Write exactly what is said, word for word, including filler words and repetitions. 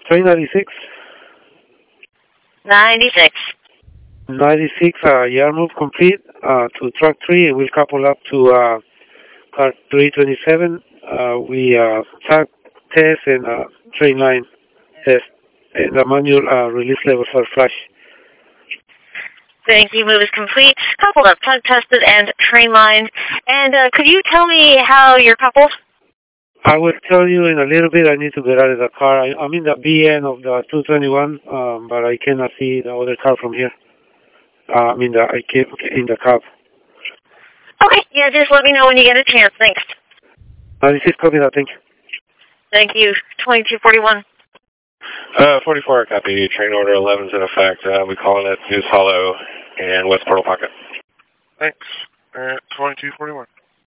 Train ninety-six. ninety-six. ninety-six, uh, yard move complete uh, to track three, and we'll couple up to uh, car three twenty-seven. Uh, we uh, tag test and uh, train line test, and the manual uh, release level for flash. Thank you. Move is complete. Coupled up, tug tested, and train line. And uh, could you tell me how you're coupled? I will tell you in a little bit. I need to get out of the car. I, I'm in the B N of the two twenty-one, um, but I cannot see the other car from here. Uh, I mean, the, I can't in the cab. Okay. Yeah, just let me know when you get a chance. Thanks. ninety-six, copy that. Thank you. Thank you. twenty-two forty-one. Uh, forty-four, copy. Train order eleven's in effect. Uh, we calling it Goose Hollow and West Portal Pocket. Thanks. Uh, twenty-two forty-one.